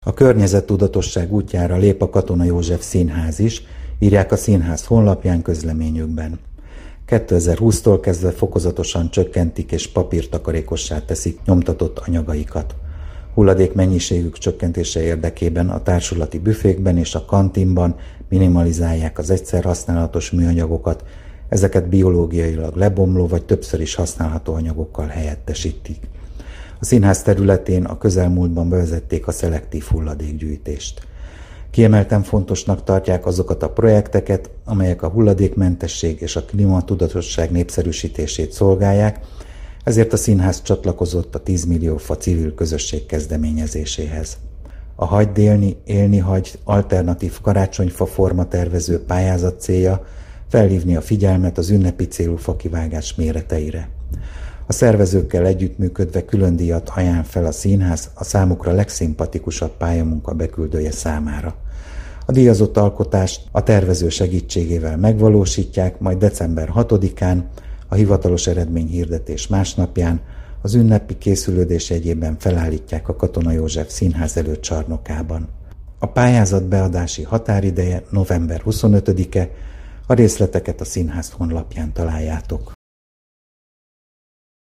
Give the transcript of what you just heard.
A környezettudatosság útjára lép a Katona József Színház is, írják a színház honlapján közleményükben. 2020-tól kezdve fokozatosan csökkentik és papírtakarékossá teszik nyomtatott anyagaikat. Hulladék mennyiségük csökkentése érdekében a társulati büfékben és a kantinban minimalizálják az egyszer használatos műanyagokat, ezeket biológiailag lebomló vagy többször is használható anyagokkal helyettesítik. A színház területén a közelmúltban bevezették a szelektív hulladékgyűjtést. Kiemelten fontosnak tartják azokat a projekteket, amelyek a hulladékmentesség és a klímatudatosság népszerűsítését szolgálják, ezért a színház csatlakozott a 10 millió fa civil közösség kezdeményezéséhez. A Hagyd élni, élni hagy alternatív karácsonyfa forma tervező pályázat célja felhívni a figyelmet az ünnepi célú fakivágás méreteire. A szervezőkkel együttműködve külön díjat ajánl fel a színház a számukra legszimpatikusabb pályamunka beküldője számára. A díjazott alkotást a tervező segítségével megvalósítják, majd december 6-án, a hivatalos eredményhirdetés másnapján az ünnepi készülődés jegyében felállítják a Katona József Színház előcsarnokában. A pályázat beadási határideje november 25-e, a részleteket a színház honlapján találjátok.